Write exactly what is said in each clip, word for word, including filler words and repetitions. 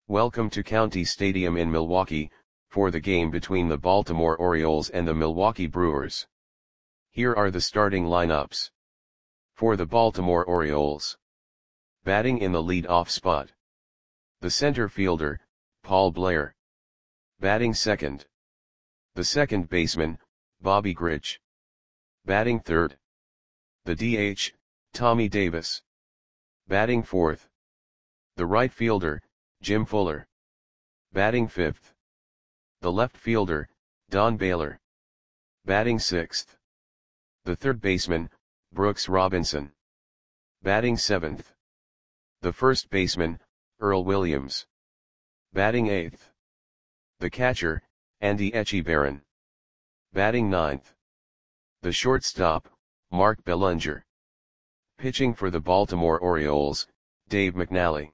Welcome to County Stadium in Milwaukee, for the game between the Baltimore Orioles and the Milwaukee Brewers. Here are the starting lineups. For the Baltimore Orioles. Batting in the lead-off spot. The center fielder, Paul Blair. Batting second. The second baseman, Bobby Grich. Batting third. The D H, Tommy Davis. Batting fourth. The right fielder, Jim Fuller. Batting fifth. The left fielder, Don Baylor. Batting sixth. The third baseman, Brooks Robinson. Batting seventh. The first baseman, Earl Williams. Batting eighth. The catcher, Andy Etchebarren. Batting ninth. The shortstop, Mark Bellunger. Pitching for the Baltimore Orioles, Dave McNally.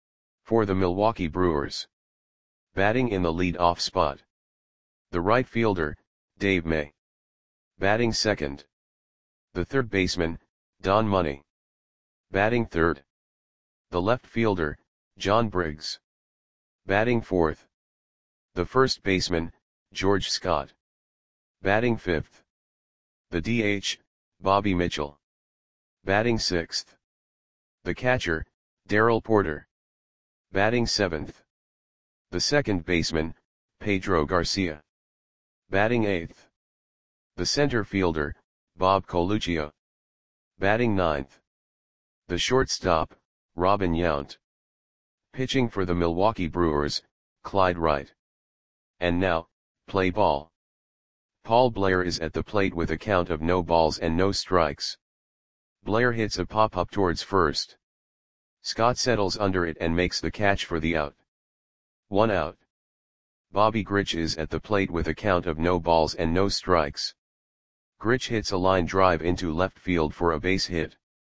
For the Milwaukee Brewers. Batting in the lead-off spot. The right fielder, Dave May. Batting second. The third baseman, Don Money. Batting third. The left fielder, John Briggs. Batting fourth. The first baseman, George Scott. Batting fifth. The D H, Bobby Mitchell. Batting sixth. The catcher, Darrell Porter. Batting seventh. The second baseman, Pedro Garcia. Batting eighth. The center fielder, Bob Coluccio. Batting ninth. The shortstop, Robin Yount. Pitching for the Milwaukee Brewers, Clyde Wright. And now, play ball. Paul Blair is at the plate with a count of no balls and no strikes. Blair hits a pop-up towards first. Scott settles under it and makes the catch for the out. One out. Bobby Grich is at the plate with a count of no balls and no strikes. Grich hits a line drive into left field for a base hit.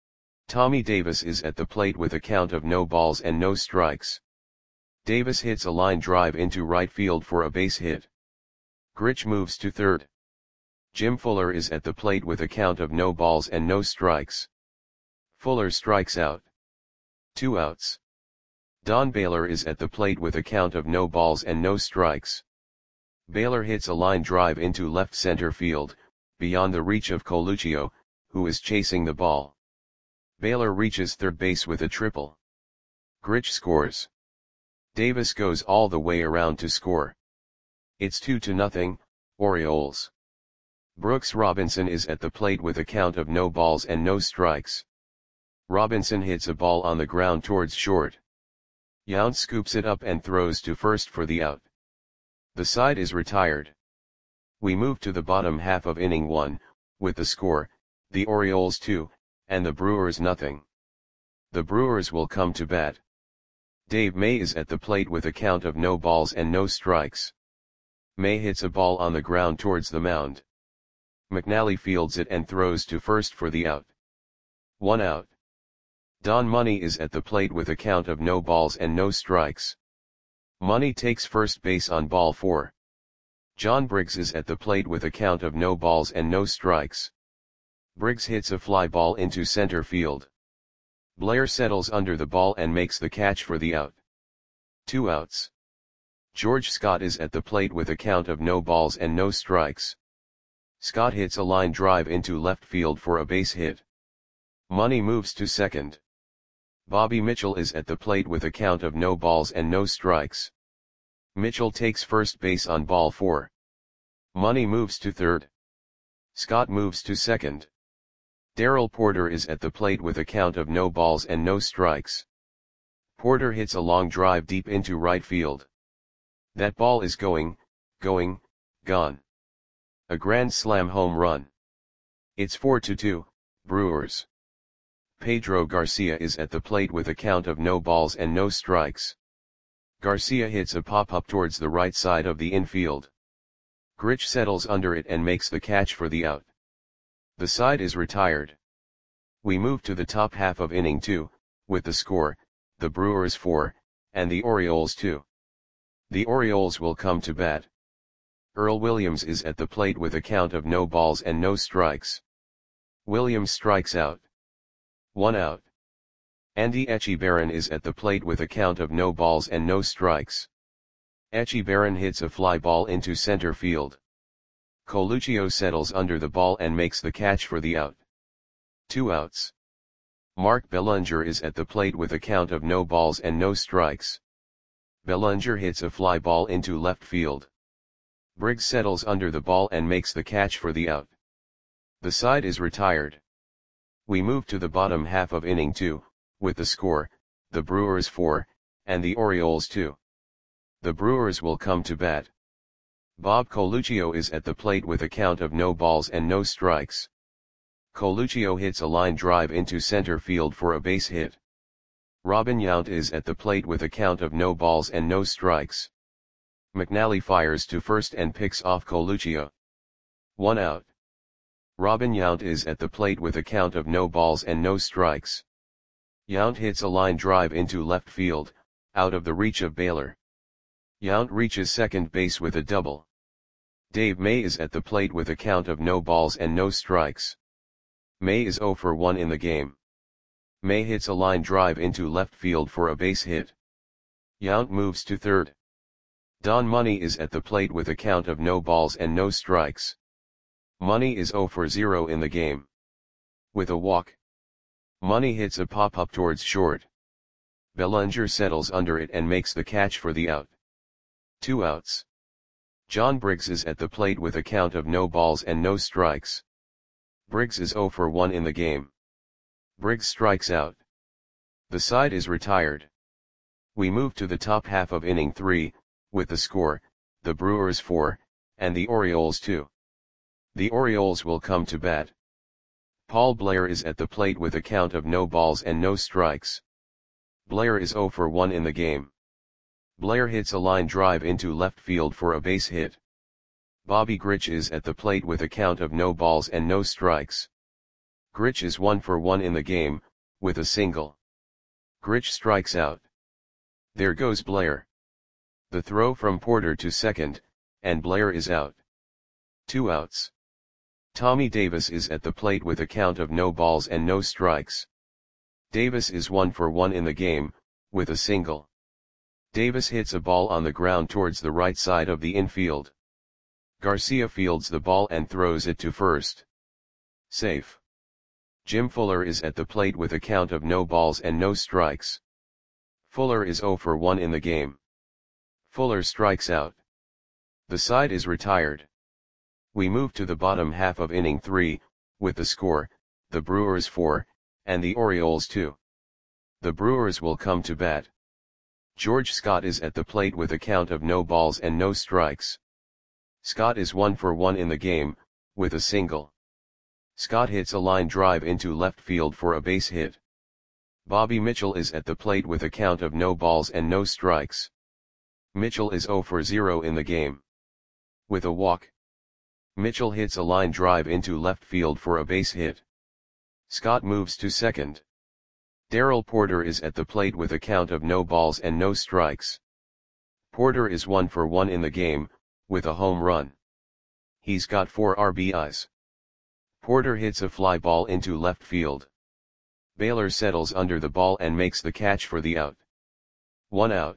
Tommy Davis is at the plate with a count of no balls and no strikes. Davis hits a line drive into right field for a base hit. Grich moves to third. Jim Fuller is at the plate with a count of no balls and no strikes. Fuller strikes out. Two outs. Don Baylor is at the plate with a count of no balls and no strikes. Baylor hits a line drive into left center field, beyond the reach of Coluccio, who is chasing the ball. Baylor reaches third base with a triple. Grich scores. Davis goes all the way around to score. It's two to nothing, Orioles. Brooks Robinson is at the plate with a count of no balls and no strikes. Robinson hits a ball on the ground towards short. Yount scoops it up and throws to first for the out. The side is retired. We move to the bottom half of inning one, with the score, the Orioles two, and the Brewers nothing. The Brewers will come to bat. Dave May is at the plate with a count of no balls and no strikes. May hits a ball on the ground towards the mound. McNally fields it and throws to first for the out. One out. Don Money is at the plate with a count of no balls and no strikes. Money takes first base on ball four. John Briggs is at the plate with a count of no balls and no strikes. Briggs hits a fly ball into center field. Blair settles under the ball and makes the catch for the out. Two outs. George Scott is at the plate with a count of no balls and no strikes. Scott hits a line drive into left field for a base hit. Money moves to second. Bobby Mitchell is at the plate with a count of no balls and no strikes. Mitchell takes first base on ball four. Money moves to third. Scott moves to second. Darrell Porter is at the plate with a count of no balls and no strikes. Porter hits a long drive deep into right field. That ball is going, going, gone. A grand slam home run. It's four to two, Brewers. Pedro Garcia is at the plate with a count of no balls and no strikes. Garcia hits a pop-up towards the right side of the infield. Grich settles under it and makes the catch for the out. The side is retired. We move to the top half of inning two, with the score, the Brewers four, and the Orioles two. The Orioles will come to bat. Earl Williams is at the plate with a count of no balls and no strikes. Williams strikes out. One out. Andy Echebarren is at the plate with a count of no balls and no strikes. Echebarren hits a fly ball into center field. Coluccio settles under the ball and makes the catch for the out. Two outs. Mark Bellinger is at the plate with a count of no balls and no strikes. Bellinger hits a fly ball into left field. Briggs settles under the ball and makes the catch for the out. The side is retired. We move to the bottom half of inning two, with the score, the Brewers four, and the Orioles two. The Brewers will come to bat. Bob Coluccio is at the plate with a count of no balls and no strikes. Coluccio hits a line drive into center field for a base hit. Robin Yount is at the plate with a count of no balls and no strikes. McNally fires to first and picks off Coluccio. One out. Robin Yount is at the plate with a count of no balls and no strikes. Yount hits a line drive into left field, out of the reach of Baylor. Yount reaches second base with a double. Dave May is at the plate with a count of no balls and no strikes. May is oh for one in the game. May hits a line drive into left field for a base hit. Yount moves to third. Don Money is at the plate with a count of no balls and no strikes. Money is oh for zero in the game. With a walk. Money hits a pop-up towards short. Bellinger settles under it and makes the catch for the out. Two outs. John Briggs is at the plate with a count of no balls and no strikes. Briggs is oh for one in the game. Briggs strikes out. The side is retired. We move to the top half of inning three, with the score, the Brewers four, and the Orioles two. The Orioles will come to bat. Paul Blair is at the plate with a count of no balls and no strikes. Blair is oh for one in the game. Blair hits a line drive into left field for a base hit. Bobby Grich is at the plate with a count of no balls and no strikes. Grich is one for one in the game, with a single. Grich strikes out. There goes Blair. The throw from Porter to second, and Blair is out. Two outs. Tommy Davis is at the plate with a count of no balls and no strikes. Davis is one for one in the game, with a single. Davis hits a ball on the ground towards the right side of the infield. Garcia fields the ball and throws it to first. Safe. Jim Fuller is at the plate with a count of no balls and no strikes. Fuller is oh for one in the game. Fuller strikes out. The side is retired. We move to the bottom half of inning three, with the score, the Brewers four, and the Orioles two. The Brewers will come to bat. George Scott is at the plate with a count of no balls and no strikes. Scott is one for one in the game, with a single. Scott hits a line drive into left field for a base hit. Bobby Mitchell is at the plate with a count of no balls and no strikes. Mitchell is oh for zero in the game. With a walk. Mitchell hits a line drive into left field for a base hit. Scott moves to second. Darrell Porter is at the plate with a count of no balls and no strikes. Porter is one for one in the game, with a home run. He's got four R B Is. Porter hits a fly ball into left field. Baylor settles under the ball and makes the catch for the out. One out.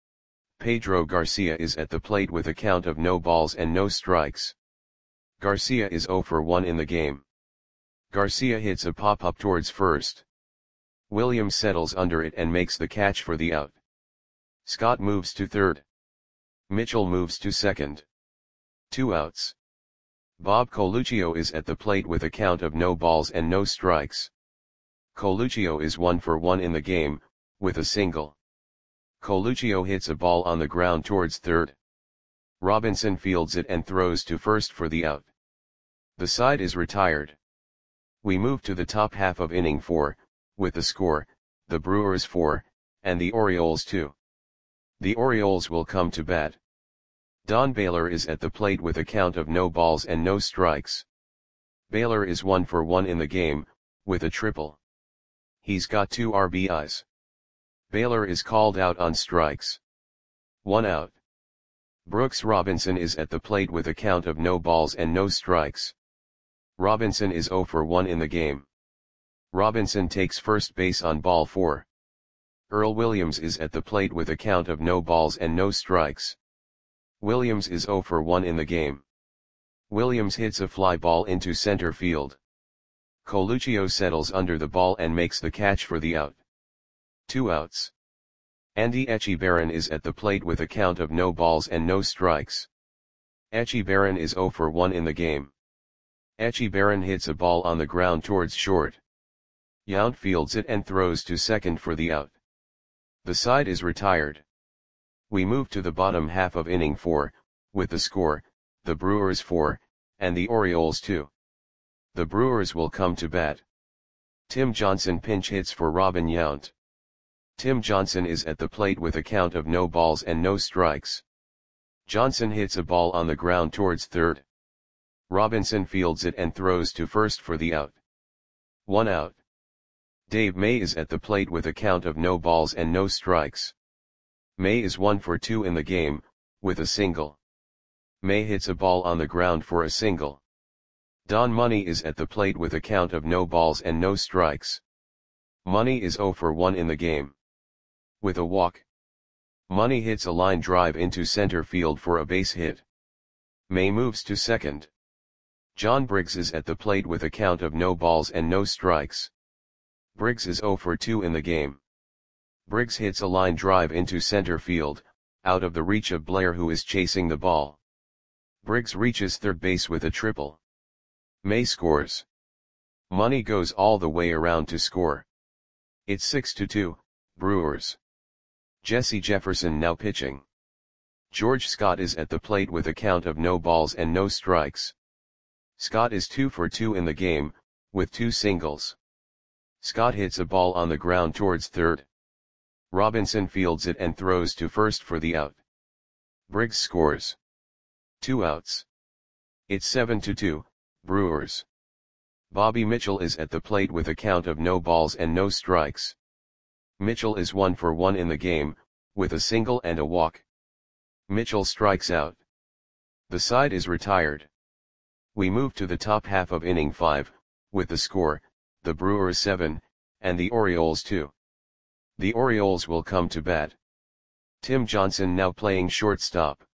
Pedro Garcia is at the plate with a count of no balls and no strikes. Garcia is oh for one in the game. Garcia hits a pop-up towards first. Williams settles under it and makes the catch for the out. Scott moves to third. Mitchell moves to second. Two outs. Bob Coluccio is at the plate with a count of no balls and no strikes. Coluccio is one for one in the game, with a single. Coluccio hits a ball on the ground towards third. Robinson fields it and throws to first for the out. The side is retired. We move to the top half of inning four, with the score, the Brewers four, and the Orioles two. The Orioles will come to bat. Don Baylor is at the plate with a count of no balls and no strikes. Baylor is one for one in the game, with a triple. He's got two R B Is. Baylor is called out on strikes. One out. Brooks Robinson is at the plate with a count of no balls and no strikes. Robinson is oh for one in the game. Robinson takes first base on ball four. Earl Williams is at the plate with a count of no balls and no strikes. Williams is oh for one in the game. Williams hits a fly ball into center field. Coluccio settles under the ball and makes the catch for the out. Two outs. Andy Echebarren is at the plate with a count of no balls and no strikes. Echebarren is oh for one in the game. Echebarren hits a ball on the ground towards short. Yount fields it and throws to second for the out. The side is retired. We move to the bottom half of inning four, with the score, the Brewers four, and the Orioles two. The Brewers will come to bat. Tim Johnson pinch hits for Robin Yount. Tim Johnson is at the plate with a count of no balls and no strikes. Johnson hits a ball on the ground towards third. Robinson fields it and throws to first for the out. One out. Dave May is at the plate with a count of no balls and no strikes. May is one for two in the game, with a single. May hits a ball on the ground for a single. Don Money is at the plate with a count of no balls and no strikes. Money is oh for one in the game. With a walk. Money hits a line drive into center field for a base hit. May moves to second. John Briggs is at the plate with a count of no balls and no strikes. Briggs is oh for two in the game. Briggs hits a line drive into center field, out of the reach of Blair, who is chasing the ball. Briggs reaches third base with a triple. May scores. Money goes all the way around to score. It's six to two, Brewers. Jesse Jefferson now pitching. George Scott is at the plate with a count of no balls and no strikes. Scott is two for two in the game, with two singles. Scott hits a ball on the ground towards third. Robinson fields it and throws to first for the out. Briggs scores. Two outs. It's seven to two, Brewers. Bobby Mitchell is at the plate with a count of no balls and no strikes. Mitchell is one for one in the game, with a single and a walk. Mitchell strikes out. The side is retired. We move to the top half of inning five, with the score, the Brewers seven, and the Orioles two. The Orioles will come to bat. Tim Johnson now playing shortstop.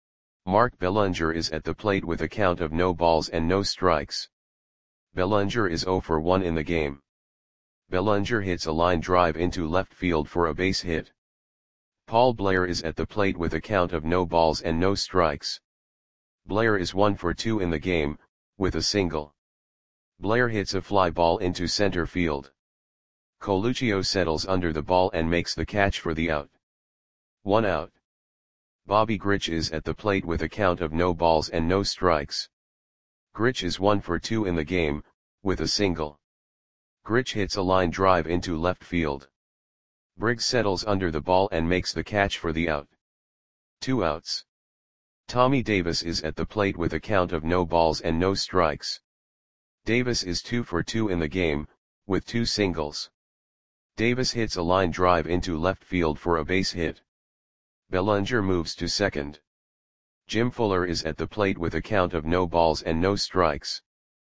Mark Bellinger is at the plate with a count of no balls and no strikes. Bellinger is oh for one in the game. Bellinger hits a line drive into left field for a base hit. Paul Blair is at the plate with a count of no balls and no strikes. Blair is one for two in the game, with a single. Blair hits a fly ball into center field. Coluccio settles under the ball and makes the catch for the out. One out. Bobby Grich is at the plate with a count of no balls and no strikes. Grich is one for two in the game, with a single. Grich hits a line drive into left field. Briggs settles under the ball and makes the catch for the out. Two outs. Tommy Davis is at the plate with a count of no balls and no strikes. Davis is two for two in the game, with two singles. Davis hits a line drive into left field for a base hit. Bellinger moves to second. Jim Fuller is at the plate with a count of no balls and no strikes.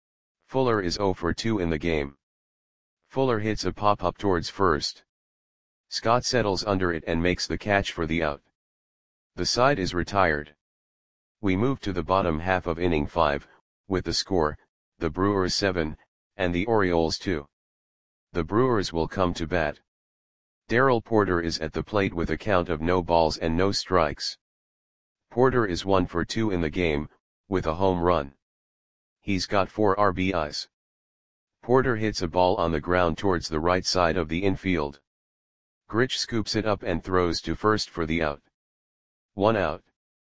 Fuller is oh for two in the game. Fuller hits a pop-up towards first. Scott settles under it and makes the catch for the out. The side is retired. We move to the bottom half of inning five, with the score, the Brewers seven, and the Orioles two. The Brewers will come to bat. Darrell Porter is at the plate with a count of no balls and no strikes. Porter is one for two in the game, with a home run. He's got four R B Is. Porter hits a ball on the ground towards the right side of the infield. Grich scoops it up and throws to first for the out. One out.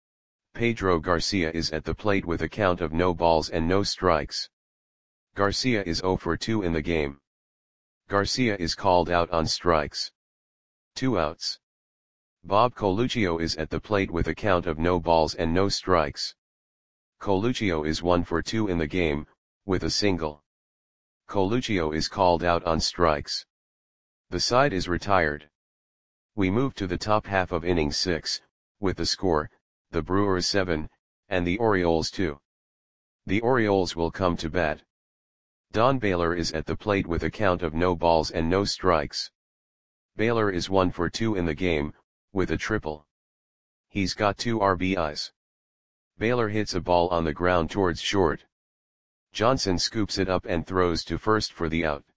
Pedro Garcia is at the plate with a count of no balls and no strikes. Garcia is oh for two in the game. Garcia is called out on strikes. Two outs. Bob Coluccio is at the plate with a count of no balls and no strikes. Coluccio is one for two in the game, with a single. Coluccio is called out on strikes. The side is retired. We move to the top half of inning six, with the score, the Brewers seven, and the Orioles two. The Orioles will come to bat. Don Baylor is at the plate with a count of no balls and no strikes. Baylor is one for two in the game, with a triple. He's got two R B Is. Baylor hits a ball on the ground towards short. Johnson scoops it up and throws to first for the out.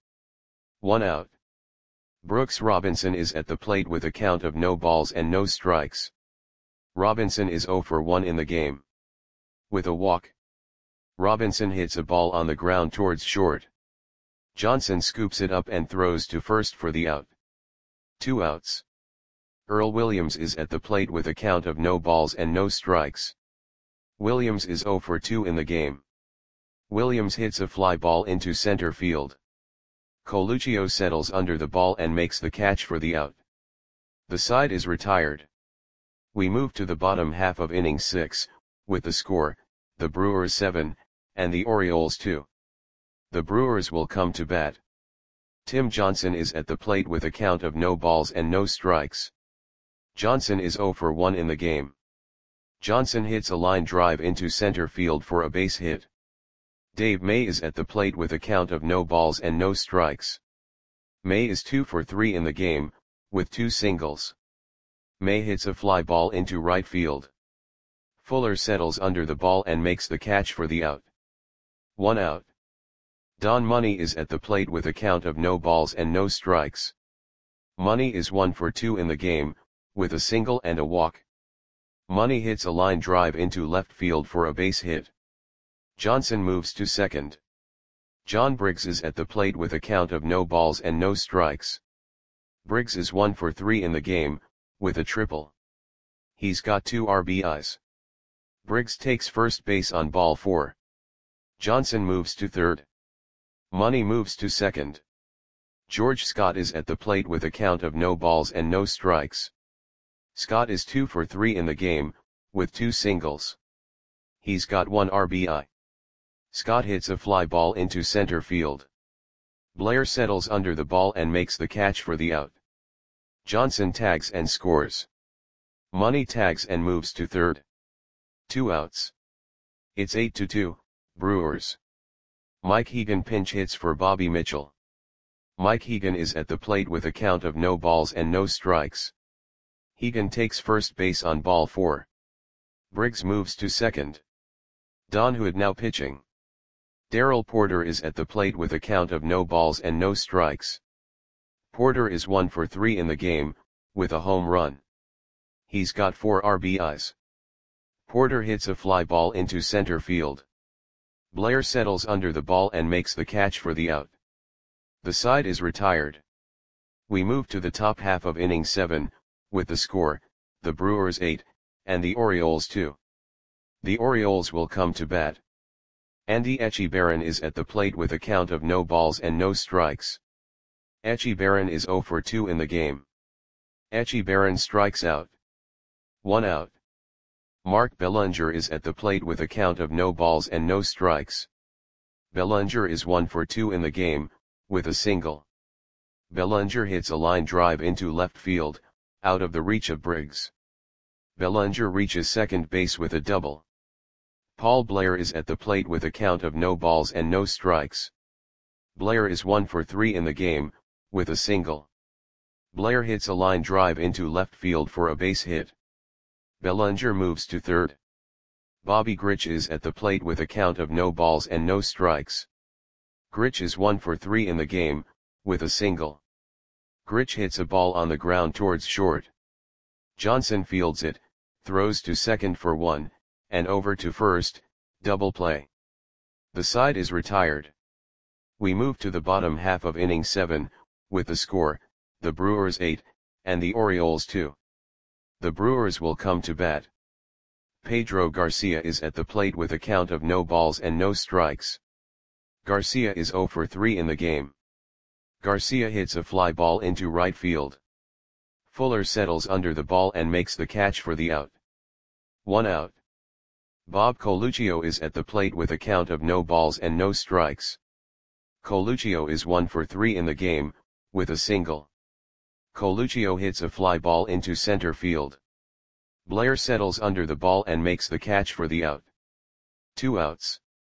One out. Brooks Robinson is at the plate with a count of no balls and no strikes. Robinson is zero for one in the game. With a walk. Robinson hits a ball on the ground towards short. Johnson scoops it up and throws to first for the out. Two outs. Earl Williams is at the plate with a count of no balls and no strikes. Williams is zero for two in the game. Williams hits a fly ball into center field. Coluccio settles under the ball and makes the catch for the out. The side is retired. We move to the bottom half of inning six, with the score, the Brewers seven, and the Orioles two. The Brewers will come to bat. Tim Johnson is at the plate with a count of no balls and no strikes. Johnson is zero for one in the game. Johnson hits a line drive into center field for a base hit. Dave May is at the plate with a count of no balls and no strikes. May is two for three in the game, with two singles. May hits a fly ball into right field. Fuller settles under the ball and makes the catch for the out. One out. Don Money is at the plate with a count of no balls and no strikes. Money is one for two in the game, with a single and a walk. Money hits a line drive into left field for a base hit. Johnson moves to second. John Briggs is at the plate with a count of no balls and no strikes. Briggs is one for three in the game, with a triple. He's got two R B Is. Briggs takes first base on ball four. Johnson moves to third. Money moves to second. George Scott is at the plate with a count of no balls and no strikes. Scott is two for three in the game, with two singles. He's got one R B I. Scott hits a fly ball into center field. Blair settles under the ball and makes the catch for the out. Johnson tags and scores. Money tags and moves to third. Two outs. It's eight to two, Brewers. Mike Hegan pinch hits for Bobby Mitchell. Mike Hegan is at the plate with a count of no balls and no strikes. Hegan takes first base on ball four. Briggs moves to second. Don Hood now pitching. Darrell Porter is at the plate with a count of no balls and no strikes. Porter is one for three in the game, with a home run. He's got four R B Is. Porter hits a fly ball into center field. Blair settles under the ball and makes the catch for the out. The side is retired. We move to the top half of inning seven, with the score, the Brewers eight, and the Orioles two. The Orioles will come to bat. Andy Etchebarren is at the plate with a count of no balls and no strikes. Etchebarren is zero for two in the game. Etchebarren strikes out. One out. Mark Bellinger is at the plate with a count of no balls and no strikes. Bellinger is one for two in the game, with a single. Bellinger hits a line drive into left field, out of the reach of Briggs. Bellinger reaches second base with a double. Paul Blair is at the plate with a count of no balls and no strikes. Blair is one for three in the game, with a single. Blair hits a line drive into left field for a base hit. Bellinger moves to third. Bobby Grich is at the plate with a count of no balls and no strikes. Grich is one for three in the game, with a single. Grich hits a ball on the ground towards short. Johnson fields it, throws to second for one, and over to first, double play. The side is retired. We move to the bottom half of inning seven, with the score, the Brewers eight, and the Orioles two. The Brewers will come to bat. Pedro Garcia is at the plate with a count of no balls and no strikes. Garcia is zero for three in the game. Garcia hits a fly ball into right field. Fuller settles under the ball and makes the catch for the out. One out. Bob Coluccio is at the plate with a count of no balls and no strikes. Coluccio is one for three in the game, with a single. Coluccio hits a fly ball into center field. Blair settles under the ball and makes the catch for the out. Two outs.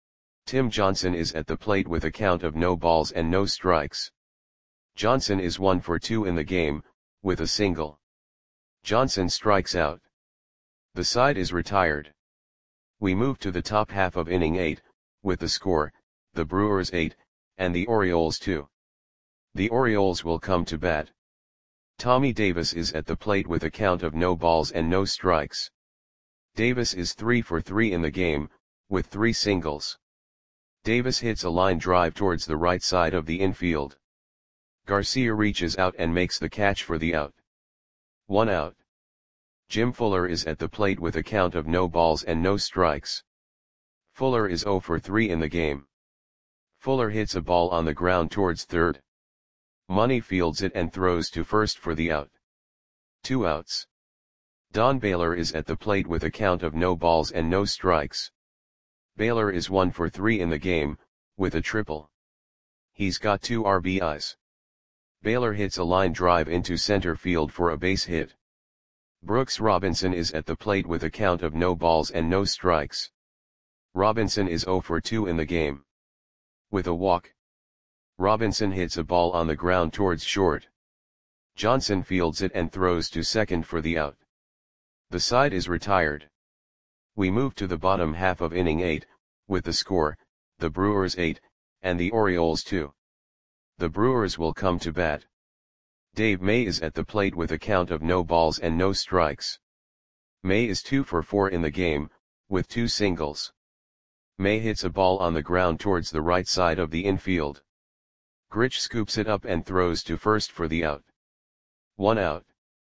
Tim Johnson is at the plate with a count of no balls and no strikes. Johnson is one for two in the game, with a single. Johnson strikes out. The side is retired. We move to the top half of inning eight, with the score, the Brewers eight, and the Orioles two. The Orioles will come to bat. Tommy Davis is at the plate with a count of no balls and no strikes. Davis is three for three in the game, with three singles. Davis hits a line drive towards the right side of the infield. Garcia reaches out and makes the catch for the out. One out. Jim Fuller is at the plate with a count of no balls and no strikes. Fuller is zero for three in the game. Fuller hits a ball on the ground towards third. Money fields it and throws to first for the out. Two outs. Don Baylor is at the plate with a count of no balls and no strikes. Baylor is one for three in the game, with a triple. He's got two R B Is. Baylor hits a line drive into center field for a base hit. Brooks Robinson is at the plate with a count of no balls and no strikes. Robinson is zero for two in the game. With a walk. Robinson hits a ball on the ground towards short. Johnson fields it and throws to second for the out. The side is retired. We move to the bottom half of inning eight, with the score, the Brewers eight, and the Orioles two. The Brewers will come to bat. Dave May is at the plate with a count of no balls and no strikes. May is two for four in the game, with two singles. May hits a ball on the ground towards the right side of the infield. Grich scoops it up and throws to first for the out. One out.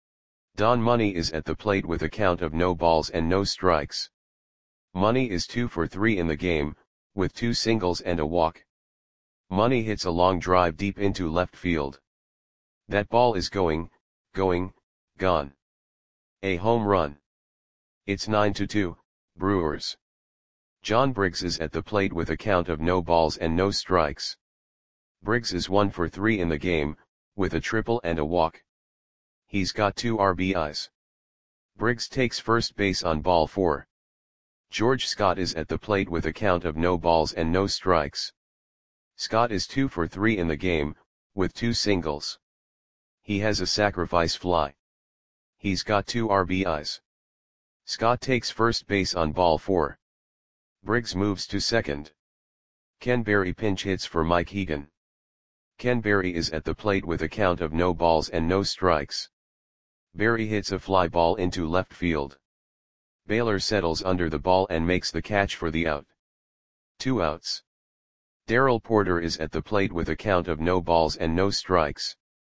Don Money is at the plate with a count of no balls and no strikes. Money is two for three in the game, with two singles and a walk. Money hits a long drive deep into left field. That ball is going, going, gone. A home run. It's nine to two, Brewers. John Briggs is at the plate with a count of no balls and no strikes. Briggs is one for three in the game, with a triple and a walk. He's got two R B Is. Briggs takes first base on ball four. George Scott is at the plate with a count of no balls and no strikes. Scott is two for three in the game, with two singles. He has a sacrifice fly. He's got two R B Is. Scott takes first base on ball four. Briggs moves to second. Ken Berry pinch hits for Mike Hegan. Ken Berry is at the plate with a count of no balls and no strikes. Berry hits a fly ball into left field. Baylor settles under the ball and makes the catch for the out. Two outs. Darrell Porter is at the plate with a count of no balls and no strikes.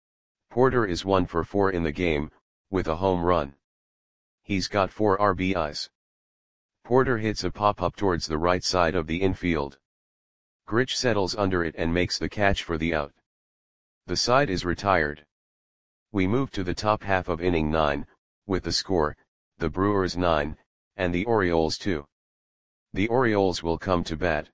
Porter is one for four in the game, with a home run. He's got four R B Is. Porter hits a pop-up towards the right side of the infield. Grich settles under it and makes the catch for the out. The side is retired. We move to the top half of inning nine, with the score, the Brewers nine, and the Orioles two. The Orioles will come to bat.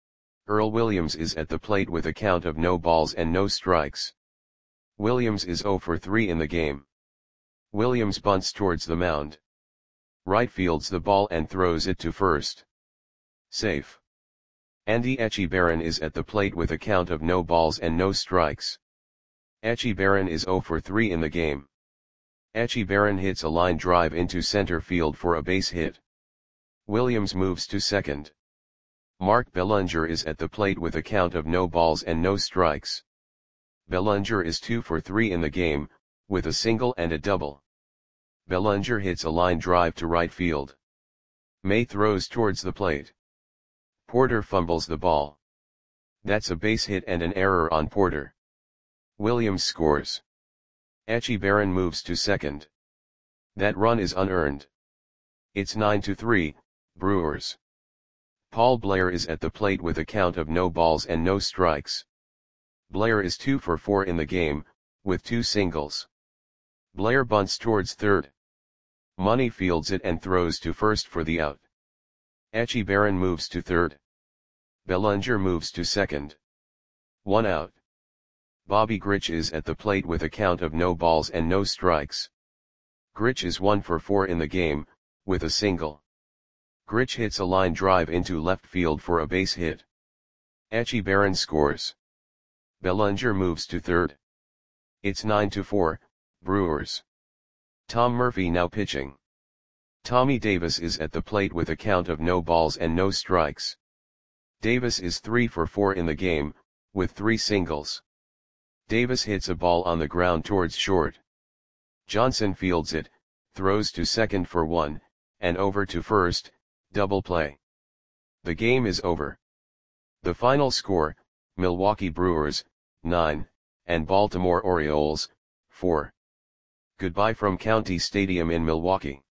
Earl Williams is at the plate with a count of no balls and no strikes. Williams is zero for three in the game. Williams bunts towards the mound. Right fields the ball and throws it to first. Safe. Andy Etchebarren is at the plate with a count of no balls and no strikes. Etchebarren is zero for three in the game. Etchebarren hits a line drive into center field for a base hit. Williams moves to second. Mark Bellinger is at the plate with a count of no balls and no strikes. Bellinger is two for three in the game, with a single and a double. Bellinger hits a line drive to right field. May throws towards the plate. Porter fumbles the ball. That's a base hit and an error on Porter. Williams scores. Etchebarren moves to second. That run is unearned. It's nine to three, Brewers. Paul Blair is at the plate with a count of no balls and no strikes. Blair is two for four in the game, with two singles. Blair bunts towards third. Money fields it and throws to first for the out. Etchebarren moves to third. Bellinger moves to second. One out. Bobby Grich is at the plate with a count of no balls and no strikes. Grich is one for four in the game, with a single. Grich hits a line drive into left field for a base hit. Echi Barron scores. Bellinger moves to third. It's nine to four, Brewers. Tom Murphy now pitching. Tommy Davis is at the plate with a count of no balls and no strikes. Davis is three for four in the game, with three singles. Davis hits a ball on the ground towards short. Johnson fields it, throws to second for one, and over to first, double play. The game is over. The final score, Milwaukee Brewers, nine, and Baltimore Orioles, four. Goodbye from County Stadium in Milwaukee.